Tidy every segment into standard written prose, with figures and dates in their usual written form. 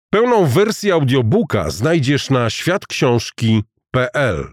Pełną wersję audiobooka znajdziesz na światksiążki.pl.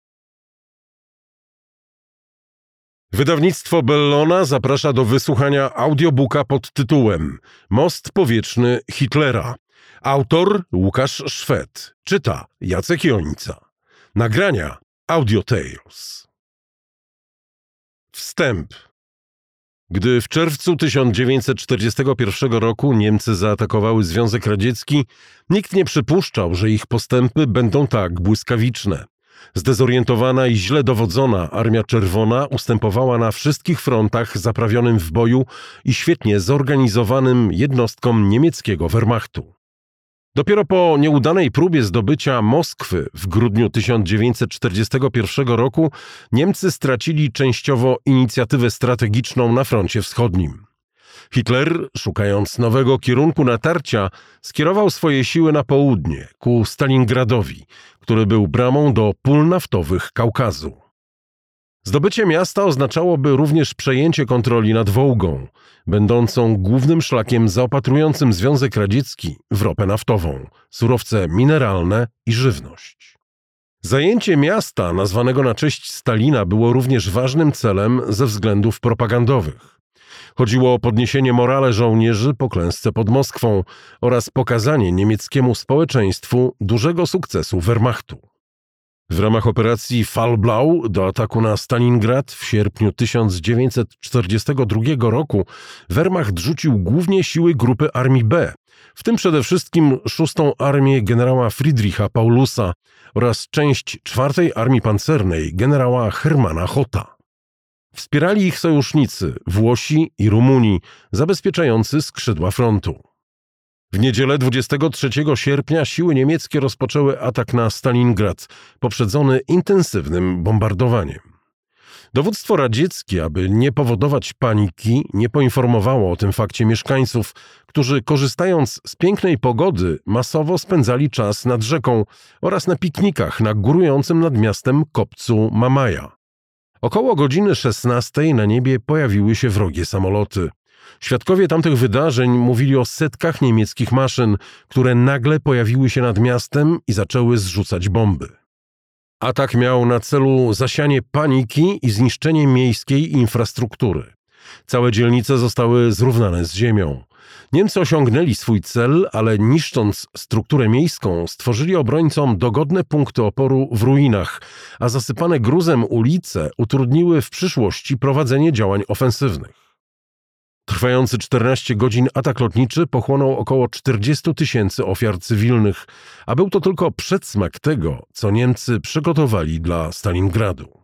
Wydawnictwo Bellona zaprasza do wysłuchania audiobooka pod tytułem Most powietrzny Hitlera. Autor Łukasz Szwed. Czyta Jacek Jonica. Nagrania Audio Tales. Wstęp. Gdy w czerwcu 1941 roku Niemcy zaatakowały Związek Radziecki, nikt nie przypuszczał, że ich postępy będą tak błyskawiczne. Zdezorientowana i źle dowodzona Armia Czerwona ustępowała na wszystkich frontach zaprawionym w boju i świetnie zorganizowanym jednostkom niemieckiego Wehrmachtu. Dopiero po nieudanej próbie zdobycia Moskwy w grudniu 1941 roku Niemcy stracili częściowo inicjatywę strategiczną na froncie wschodnim. Hitler, szukając nowego kierunku natarcia, skierował swoje siły na południe, ku Stalingradowi, który był bramą do pól naftowych Kaukazu. Zdobycie miasta oznaczałoby również przejęcie kontroli nad Wołgą, będącą głównym szlakiem zaopatrującym Związek Radziecki w ropę naftową, surowce mineralne i żywność. Zajęcie miasta, nazwanego na cześć Stalina, było również ważnym celem ze względów propagandowych. Chodziło o podniesienie morale żołnierzy po klęsce pod Moskwą oraz pokazanie niemieckiemu społeczeństwu dużego sukcesu Wehrmachtu. W ramach operacji Fallblau do ataku na Stalingrad w sierpniu 1942 roku Wehrmacht rzucił głównie siły grupy Armii B, w tym przede wszystkim 6. Armię generała Friedricha Paulusa oraz część 4. Armii Pancernej generała Hermana Hotta. Wspierali ich sojusznicy Włosi i Rumuni, zabezpieczający skrzydła frontu. W niedzielę 23 sierpnia siły niemieckie rozpoczęły atak na Stalingrad, poprzedzony intensywnym bombardowaniem. Dowództwo radzieckie, aby nie powodować paniki, nie poinformowało o tym fakcie mieszkańców, którzy korzystając z pięknej pogody masowo spędzali czas nad rzeką oraz na piknikach na górującym nad miastem kopcu Mamaja. Około godziny 16 na niebie pojawiły się wrogie samoloty. Świadkowie tamtych wydarzeń mówili o setkach niemieckich maszyn, które nagle pojawiły się nad miastem i zaczęły zrzucać bomby. Atak miał na celu zasianie paniki i zniszczenie miejskiej infrastruktury. Całe dzielnice zostały zrównane z ziemią. Niemcy osiągnęli swój cel, ale niszcząc strukturę miejską stworzyli obrońcom dogodne punkty oporu w ruinach, a zasypane gruzem ulice utrudniły w przyszłości prowadzenie działań ofensywnych. Trwający 14 godzin atak lotniczy pochłonął około 40 000 ofiar cywilnych, a był to tylko przedsmak tego, co Niemcy przygotowali dla Stalingradu.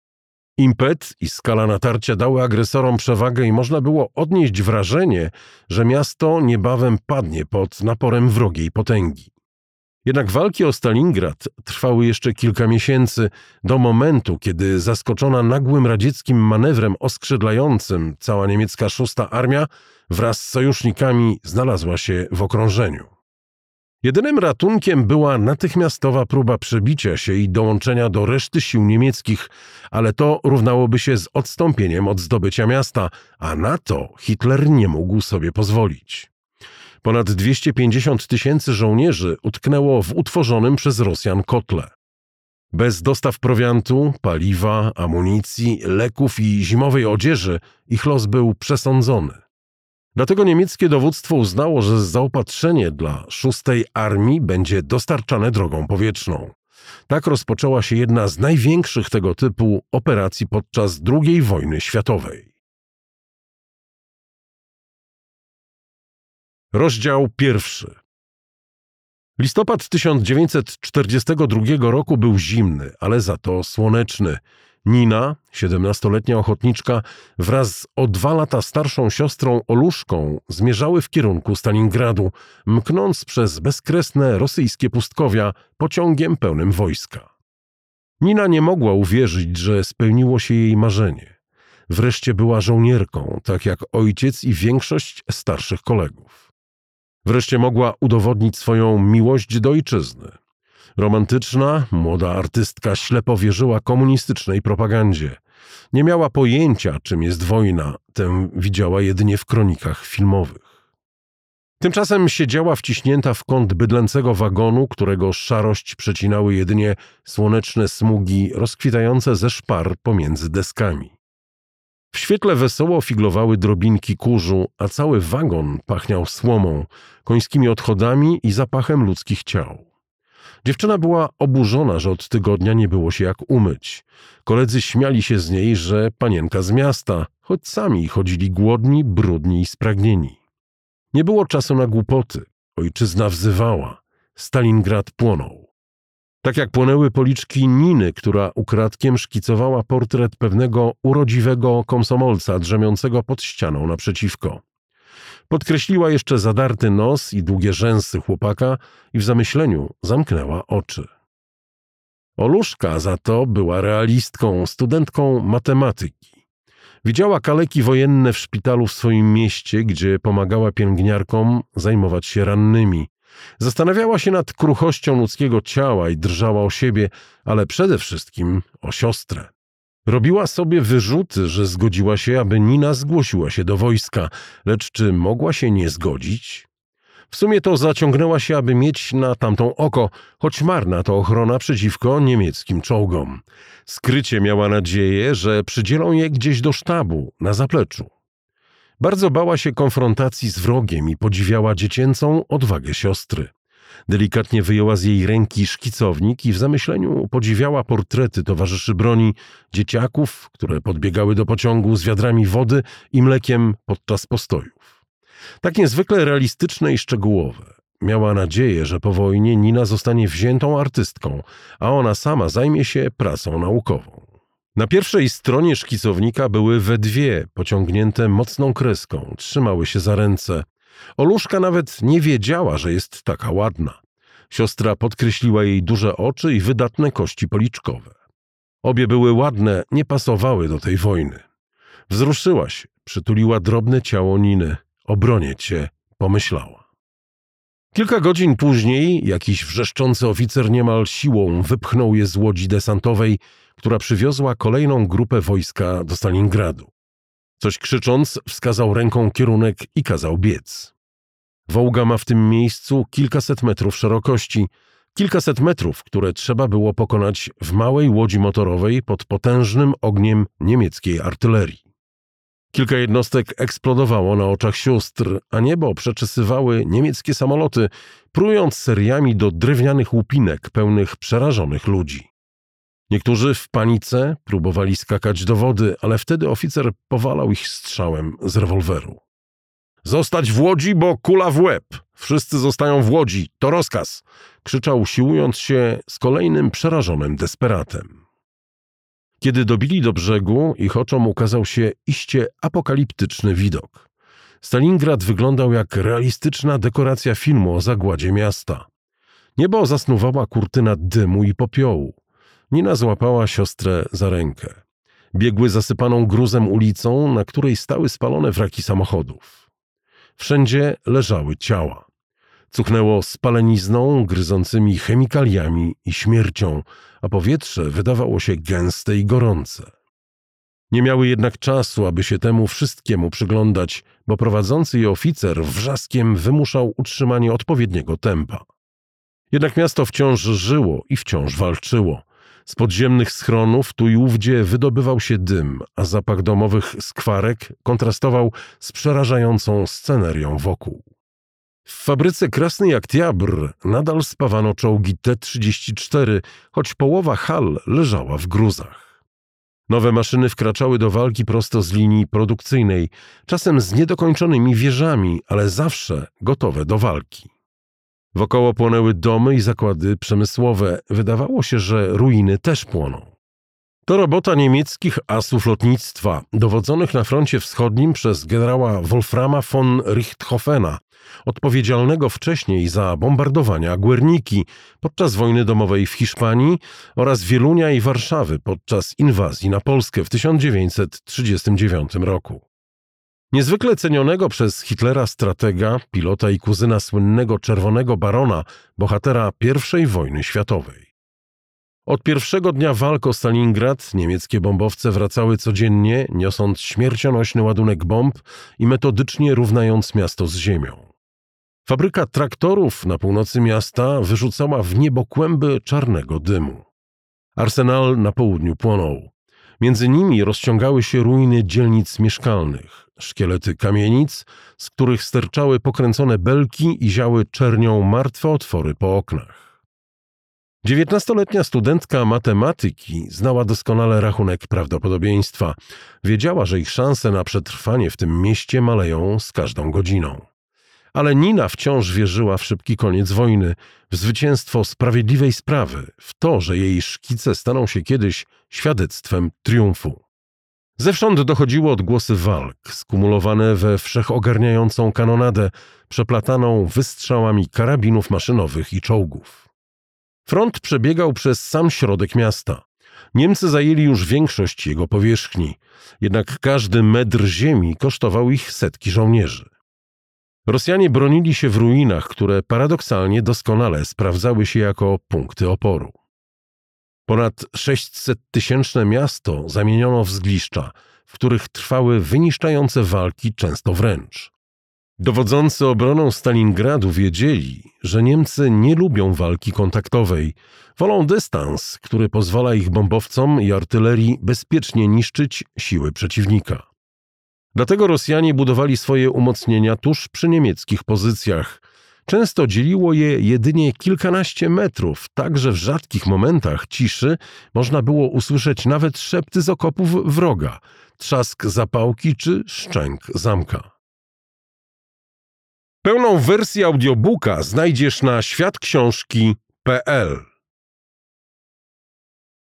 Impet i skala natarcia dały agresorom przewagę i można było odnieść wrażenie, że miasto niebawem padnie pod naporem wrogiej potęgi. Jednak walki o Stalingrad trwały jeszcze kilka miesięcy, do momentu, kiedy zaskoczona nagłym radzieckim manewrem oskrzydlającym cała niemiecka 6. Armia wraz z sojusznikami znalazła się w okrążeniu. Jedynym ratunkiem była natychmiastowa próba przebicia się i dołączenia do reszty sił niemieckich, ale to równałoby się z odstąpieniem od zdobycia miasta, a na to Hitler nie mógł sobie pozwolić. Ponad 250 000 żołnierzy utknęło w utworzonym przez Rosjan kotle. Bez dostaw prowiantu, paliwa, amunicji, leków i zimowej odzieży ich los był przesądzony. Dlatego niemieckie dowództwo uznało, że zaopatrzenie dla 6. Armii będzie dostarczane drogą powietrzną. Tak rozpoczęła się jedna z największych tego typu operacji podczas II wojny światowej. Rozdział 1. Listopad 1942 roku był zimny, ale za to słoneczny. Nina, 17-letnia ochotniczka, wraz z o 2 lata starszą siostrą Oluszką zmierzały w kierunku Stalingradu, mknąc przez bezkresne rosyjskie pustkowia pociągiem pełnym wojska. Nina nie mogła uwierzyć, że spełniło się jej marzenie. Wreszcie była żołnierką, tak jak ojciec i większość starszych kolegów. Wreszcie mogła udowodnić swoją miłość do ojczyzny. Romantyczna, młoda artystka ślepo wierzyła komunistycznej propagandzie. Nie miała pojęcia, czym jest wojna, tę widziała jedynie w kronikach filmowych. Tymczasem siedziała wciśnięta w kąt bydlęcego wagonu, którego szarość przecinały jedynie słoneczne smugi rozkwitające ze szpar pomiędzy deskami. W świetle wesoło figlowały drobinki kurzu, a cały wagon pachniał słomą, końskimi odchodami i zapachem ludzkich ciał. Dziewczyna była oburzona, że od tygodnia nie było się jak umyć. Koledzy śmiali się z niej, że panienka z miasta, choć sami chodzili głodni, brudni i spragnieni. Nie było czasu na głupoty. Ojczyzna wzywała. Stalingrad płonął. Tak jak płonęły policzki Niny, która ukradkiem szkicowała portret pewnego urodziwego komsomolca drzemiącego pod ścianą naprzeciwko. Podkreśliła jeszcze zadarty nos i długie rzęsy chłopaka i w zamyśleniu zamknęła oczy. Oluszka za to była realistką, studentką matematyki. Widziała kaleki wojenne w szpitalu w swoim mieście, gdzie pomagała pielęgniarkom zajmować się rannymi. Zastanawiała się nad kruchością ludzkiego ciała i drżała o siebie, ale przede wszystkim o siostrę. Robiła sobie wyrzuty, że zgodziła się, aby Nina zgłosiła się do wojska, lecz czy mogła się nie zgodzić? W sumie to zaciągnęła się, aby mieć na tamtą oko, choć marna to ochrona przeciwko niemieckim czołgom. Skrycie miała nadzieję, że przydzielą je gdzieś do sztabu, na zapleczu. Bardzo bała się konfrontacji z wrogiem i podziwiała dziecięcą odwagę siostry. Delikatnie wyjęła z jej ręki szkicownik i w zamyśleniu podziwiała portrety towarzyszy broni, dzieciaków, które podbiegały do pociągu z wiadrami wody i mlekiem podczas postojów. Tak niezwykle realistyczne i szczegółowe. Miała nadzieję, że po wojnie Nina zostanie wziętą artystką, a ona sama zajmie się pracą naukową. Na pierwszej stronie szkicownika były we dwie, pociągnięte mocną kreską, trzymały się za ręce. Oluszka nawet nie wiedziała, że jest taka ładna. Siostra podkreśliła jej duże oczy i wydatne kości policzkowe. Obie były ładne, nie pasowały do tej wojny. Wzruszyła się, przytuliła drobne ciało Niny. Obronię cię, pomyślała. Kilka godzin później jakiś wrzeszczący oficer niemal siłą wypchnął je z łodzi desantowej, która przywiozła kolejną grupę wojska do Stalingradu. Coś krzycząc, wskazał ręką kierunek i kazał biec. Wołga ma w tym miejscu kilkaset metrów szerokości, kilkaset metrów, które trzeba było pokonać w małej łodzi motorowej pod potężnym ogniem niemieckiej artylerii. Kilka jednostek eksplodowało na oczach sióstr, a niebo przeczesywały niemieckie samoloty, prując seriami do drewnianych łupinek pełnych przerażonych ludzi. Niektórzy w panice próbowali skakać do wody, ale wtedy oficer powalał ich strzałem z rewolweru. Zostać w łodzi, bo kula w łeb! Wszyscy zostają w łodzi, to rozkaz! Krzyczał, usiłując się z kolejnym przerażonym desperatem. Kiedy dobili do brzegu, ich oczom ukazał się iście apokaliptyczny widok. Stalingrad wyglądał jak realistyczna dekoracja filmu o zagładzie miasta. Niebo zasnuwała kurtyna dymu i popiołu. Nina złapała siostrę za rękę. Biegły zasypaną gruzem ulicą, na której stały spalone wraki samochodów. Wszędzie leżały ciała. Cuchnęło spalenizną, gryzącymi chemikaliami i śmiercią, a powietrze wydawało się gęste i gorące. Nie miały jednak czasu, aby się temu wszystkiemu przyglądać, bo prowadzący je oficer wrzaskiem wymuszał utrzymanie odpowiedniego tempa. Jednak miasto wciąż żyło i wciąż walczyło. Z podziemnych schronów tu i ówdzie wydobywał się dym, a zapach domowych skwarek kontrastował z przerażającą scenerią wokół. W fabryce Krasny Oktiabr nadal spawano czołgi T-34, choć połowa hal leżała w gruzach. Nowe maszyny wkraczały do walki prosto z linii produkcyjnej, czasem z niedokończonymi wieżami, ale zawsze gotowe do walki. Wokoło płonęły domy i zakłady przemysłowe. Wydawało się, że ruiny też płoną. To robota niemieckich asów lotnictwa, dowodzonych na froncie wschodnim przez generała Wolframa von Richthofena, odpowiedzialnego wcześniej za bombardowania Guerniki podczas wojny domowej w Hiszpanii oraz Wielunia i Warszawy podczas inwazji na Polskę w 1939 roku. Niezwykle cenionego przez Hitlera stratega, pilota i kuzyna słynnego Czerwonego Barona, bohatera I wojny światowej. Od pierwszego dnia walk o Stalingrad niemieckie bombowce wracały codziennie, niosąc śmiercionośny ładunek bomb i metodycznie równając miasto z ziemią. Fabryka traktorów na północy miasta wyrzucała w niebo kłęby czarnego dymu. Arsenal na południu płonął. Między nimi rozciągały się ruiny dzielnic mieszkalnych, szkielety kamienic, z których sterczały pokręcone belki i ziały czernią martwe otwory po oknach. 19-letnia studentka matematyki znała doskonale rachunek prawdopodobieństwa. Wiedziała, że ich szanse na przetrwanie w tym mieście maleją z każdą godziną. Ale Nina wciąż wierzyła w szybki koniec wojny, w zwycięstwo sprawiedliwej sprawy, w to, że jej szkice staną się kiedyś świadectwem triumfu. Zewsząd dochodziło odgłosy walk, skumulowane we wszechogarniającą kanonadę, przeplataną wystrzałami karabinów maszynowych i czołgów. Front przebiegał przez sam środek miasta. Niemcy zajęli już większość jego powierzchni, jednak każdy metr ziemi kosztował ich setki żołnierzy. Rosjanie bronili się w ruinach, które paradoksalnie doskonale sprawdzały się jako punkty oporu. Ponad 600-tysięczne miasto zamieniono w zgliszcza, w których trwały wyniszczające walki, często wręcz. Dowodzący obroną Stalingradu wiedzieli, że Niemcy nie lubią walki kontaktowej, wolą dystans, który pozwala ich bombowcom i artylerii bezpiecznie niszczyć siły przeciwnika. Dlatego Rosjanie budowali swoje umocnienia tuż przy niemieckich pozycjach. Często dzieliło je jedynie kilkanaście metrów, tak że w rzadkich momentach ciszy można było usłyszeć nawet szepty z okopów wroga, trzask zapałki czy szczęk zamka. Pełną wersję audiobooka znajdziesz na światksiążki.pl.